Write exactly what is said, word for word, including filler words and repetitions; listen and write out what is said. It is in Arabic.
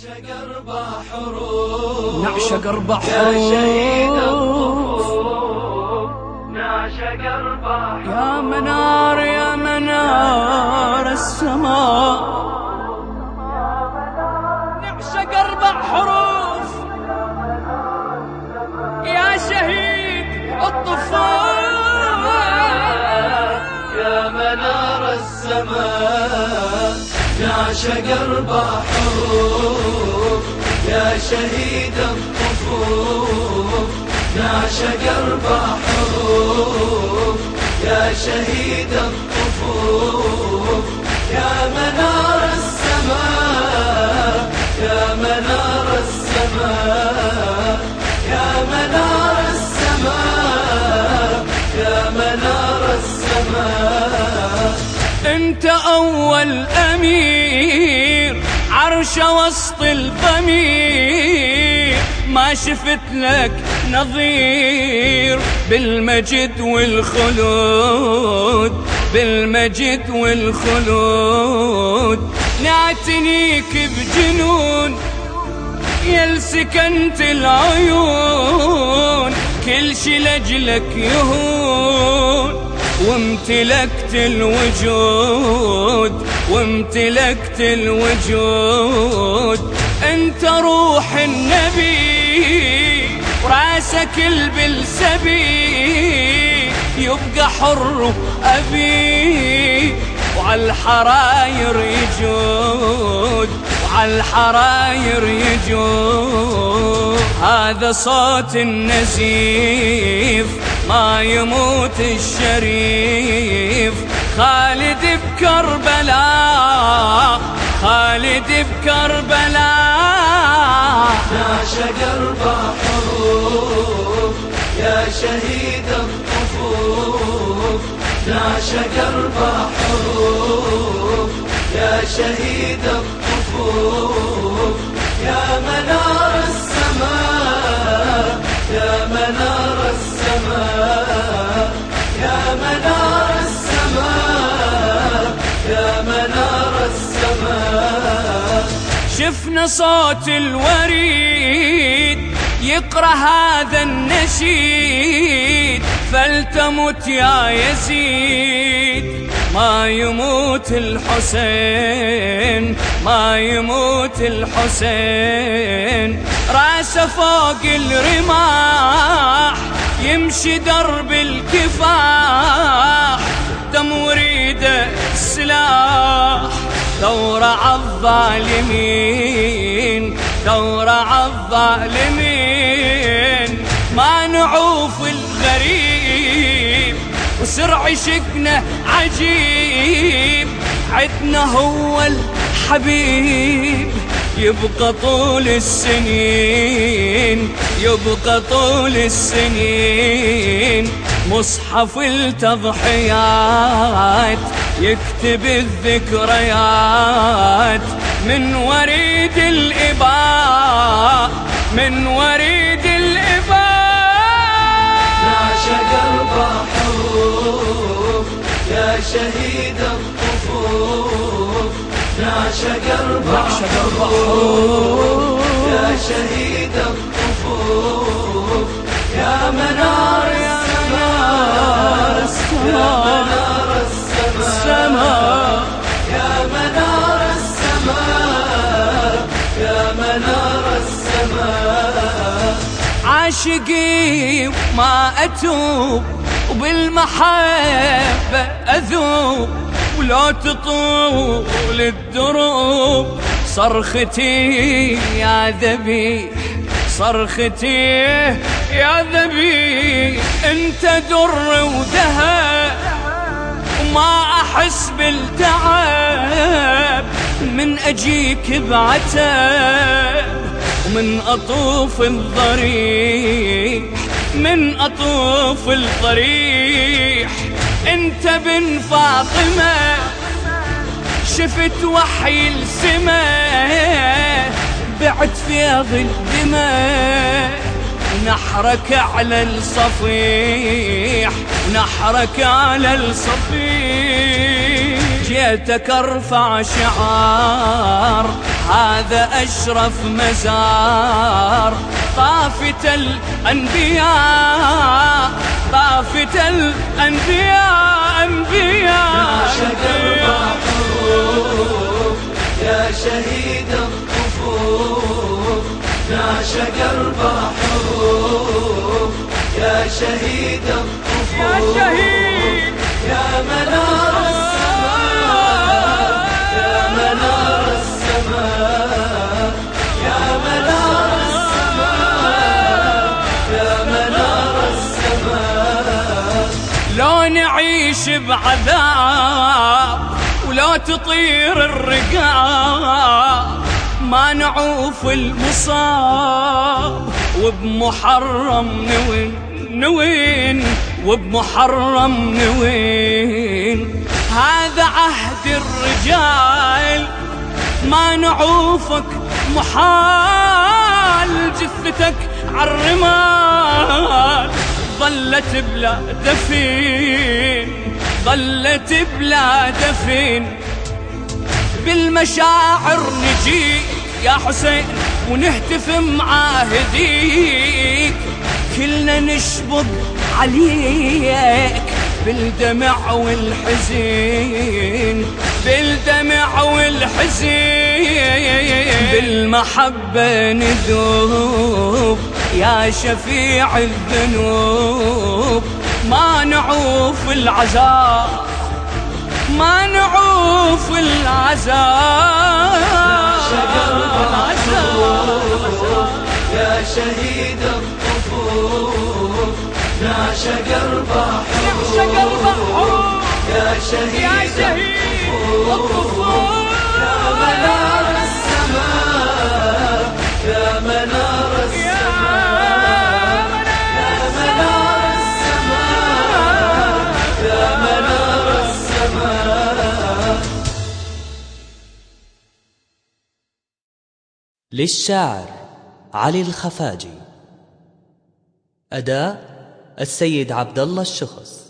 نعشق أربع حروف نعشق أربع حروف يا شهيد الظفور نعشق أربع حروف يا منار يا منار السماء نعشق أربع حروف يا شهيد الظفور يا منار السماء نعشق أربع حروف يا شهيد الظفور نعشق أربع حروف يا شهيد الظفور يا منار السماء يا منار السماء يا منار السماء يا منار السماء انت اول امير عرش وسط الضمير ما شفت لك نظير بالمجد والخلود بالمجد والخلود نعتنيك بجنون يل سكنت العيون كل شي لجلك يهون وامتلكت الوجود وامتلكت الوجود انت روح النبي وراسك البلسبي يبقى حر أبي وعلى الحراير يجود وعلى الحراير يجود هذا صوت النزيف ما يموت الشريف خالد بكربلاء خالد بكربلاء نعشق أربع حروف يا شهيد الظفور نعشق أربع حروف يا شهيد الظفور يا منار السماء يا منار السماء يا منار السماء يا منار السماء شفنا صوت الوريد يقرأ هذا النشيد فلتمت يا يزيد ما يموت الحسين ما يموت الحسين راسه فوق الرماح يمشي درب الكفاح دم وريده سلاح ثورة عالظالمين ثورة عالظالمين ما نعوف الغريب وسر عشقنا عجيب عدنا هو الحبيب يبقى طول السنين يبقى طول السنين مصحف التضحيات يكتب الذكريات من وريد الإباء من وريد الإباء نعشق أربع حروف يا شهيد الظفور نعشق أربع حروف يا شهيد الظفور يا منار يا منار السماء يا منار السماء يا منار السماء عاشقي ما أتوب وبالمحبة أذوب ولو تطول الدروب صرختي يا ذبيح صرختي يا ذبيح انت در وذهب وما أحس بالتعب من أجيك بعتب ومن أطوف الضريح من أطوف الضريح انت بن فاطمة شفت وحي السماء بعد فيض الدماء نحرك على الصفيح نحرك على الصفيح جيتك ارفع شعار هذا أشرف مزار طافة الأنبياء، طافة الأنبياء أنبياء. نعشق البحور يا شهيد الطفوف، نعشق البحور يا شهيد الطفوف، يا شهيد يا منار السماء، يا منار السماء، يا منار السماء، يا منار السماء. لو نعيش بعذاب ولو تطير الرقاب ما نعوف المصاب، وبمحرم نوين نوين، وبمحرم نوين. هذا عهد الرجال ما نعوفك محال، جثتك عالرمال ظلت بلا دفين، ظلت بلا دفين. بالمشاعر نجي يا حسين ونهتف معاهديك، كلنا نشبط عليك بالدمع والحزين، بالدمع والحزين. بالمحبة نذوب يا شفيع الذنوب، ما نعوف العذاب، ما نعوف العذاب. نعشق البحور يا شهيد الطفوف، نعشق البحور يا شهيد الطفوف، يا منار السماء، يا منار السماء، يا منار السماء، يا منار السماء. للشاعر علي الخفاجي، أداء السيد عبد الله الشخص.